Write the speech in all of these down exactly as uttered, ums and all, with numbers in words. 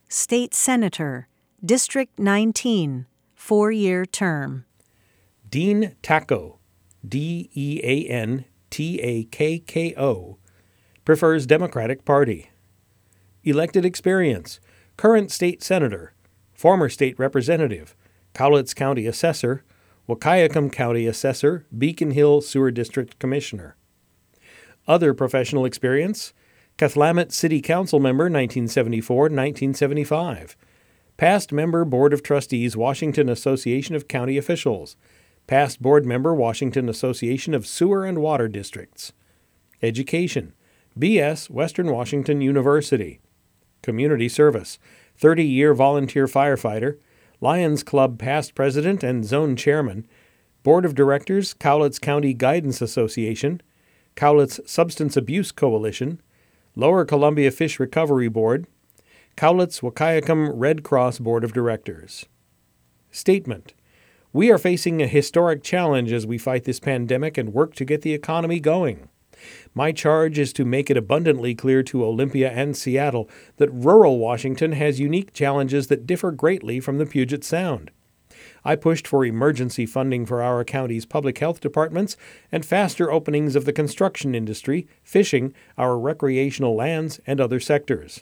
State Senator, District nineteen, four-year term. Dean Takko, D E A N T A K K O, prefers Democratic Party. Elected experience: current state senator, former state representative, Cowlitz County Assessor, Wahkiakum County Assessor, Beacon Hill Sewer District Commissioner. Other professional experience: Cathlamet City Council member nineteen seventy-four to nineteen seventy-five. Past member Board of Trustees, Washington Association of County Officials. Past board member, Washington Association of Sewer and Water Districts. Education: B S, Western Washington University. Community service: thirty-year volunteer firefighter, Lions Club past president and zone chairman, Board of Directors, Cowlitz County Guidance Association, Cowlitz Substance Abuse Coalition, Lower Columbia Fish Recovery Board, Cowlitz Wahkiakum Red Cross Board of Directors. Statement: we are facing a historic challenge as we fight this pandemic and work to get the economy going. My charge is to make it abundantly clear to Olympia and Seattle that rural Washington has unique challenges that differ greatly from the Puget Sound. I pushed for emergency funding for our county's public health departments and faster openings of the construction industry, fishing, our recreational lands, and other sectors.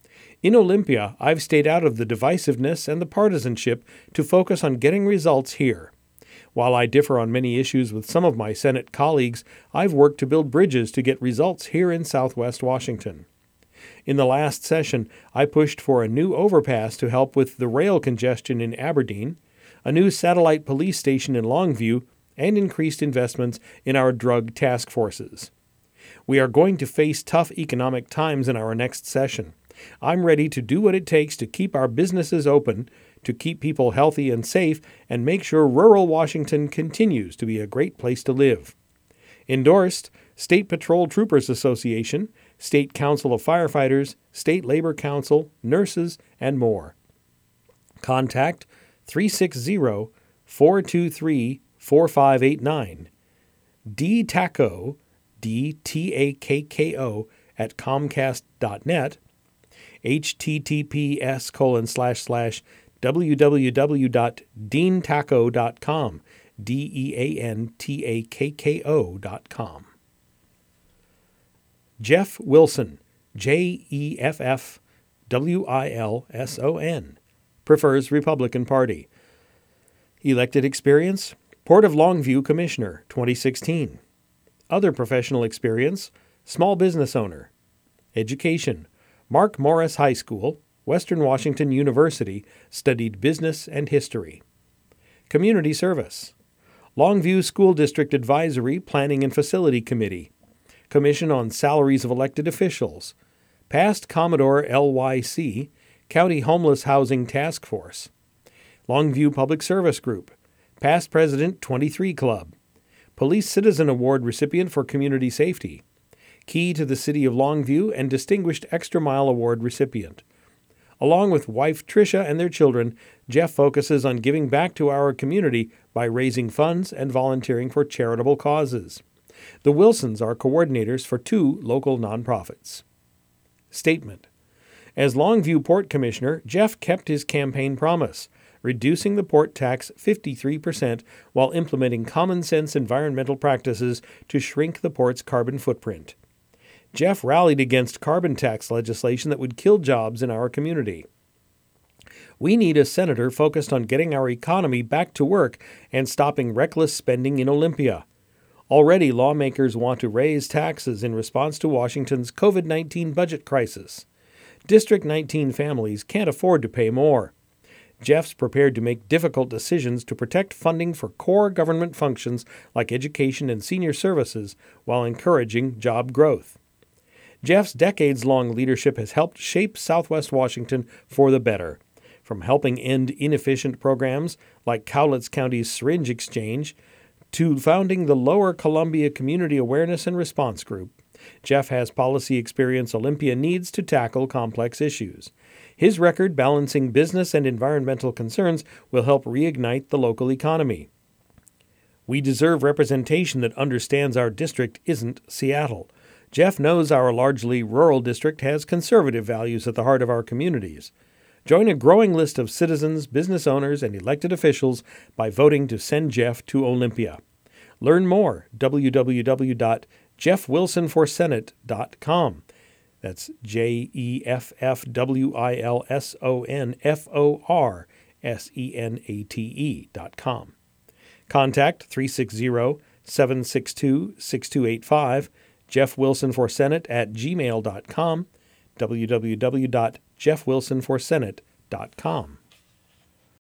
In Olympia, I've stayed out of the divisiveness and the partisanship to focus on getting results here. While I differ on many issues with some of my Senate colleagues, I've worked to build bridges to get results here in Southwest Washington. In the last session, I pushed for a new overpass to help with the rail congestion in Aberdeen, a new satellite police station in Longview, and increased investments in our drug task forces. We are going to face tough economic times in our next session. I'm ready to do what it takes to keep our businesses open, to keep people healthy and safe, and make sure rural Washington continues to be a great place to live. Endorsed, State Patrol Troopers Association, State Council of Firefighters, State Labor Council, nurses, and more. Contact three six zero, four two three, four five eight nine. D Takko, D T A K K O, at comcast dot net, https colon slash slash www dot dean takko dot com, D E A N T A K K O dot com. Jeff Wilson, J E F F W I L S O N, prefers Republican Party. Elected experience: Port of Longview Commissioner, twenty sixteen. Other professional experience: small business owner. Education: Mark Morris High School, Western Washington University, studied business and history. Community service: Longview School District Advisory, Planning and Facility Committee, Commission on Salaries of Elected Officials, past Commodore L Y C, County Homeless Housing Task Force, Longview Public Service Group, past President twenty-three Club, Police Citizen Award recipient for Community Safety, Key to the City of Longview and Distinguished Extra Mile Award recipient. Along with wife Tricia and their children, Jeff focuses on giving back to our community by raising funds and volunteering for charitable causes. The Wilsons are coordinators for two local nonprofits. Statement: as Longview Port Commissioner, Jeff kept his campaign promise, reducing the port tax fifty-three percent while implementing common-sense environmental practices to shrink the port's carbon footprint. Jeff rallied against carbon tax legislation that would kill jobs in our community. We need a senator focused on getting our economy back to work and stopping reckless spending in Olympia. Already, lawmakers want to raise taxes in response to Washington's covid nineteen budget crisis. District nineteen families can't afford to pay more. Jeff's prepared to make difficult decisions to protect funding for core government functions like education and senior services while encouraging job growth. Jeff's decades-long leadership has helped shape Southwest Washington for the better, from helping end inefficient programs like Cowlitz County's Syringe Exchange to founding the Lower Columbia Community Awareness and Response Group. Jeff has policy experience Olympia needs to tackle complex issues. His record balancing business and environmental concerns will help reignite the local economy. We deserve representation that understands our district isn't Seattle. Jeff knows our largely rural district has conservative values at the heart of our communities. Join a growing list of citizens, business owners, and elected officials by voting to send Jeff to Olympia. Learn more, w w w dot jeff wilson for senate dot com. That's J E F F W I L S O N F O R S E N A T E dot com. Contact three six zero, seven six two, six two eight five, Jeff Wilson for Senate at gmail dot com, w w w dot jeff wilson for senate dot com.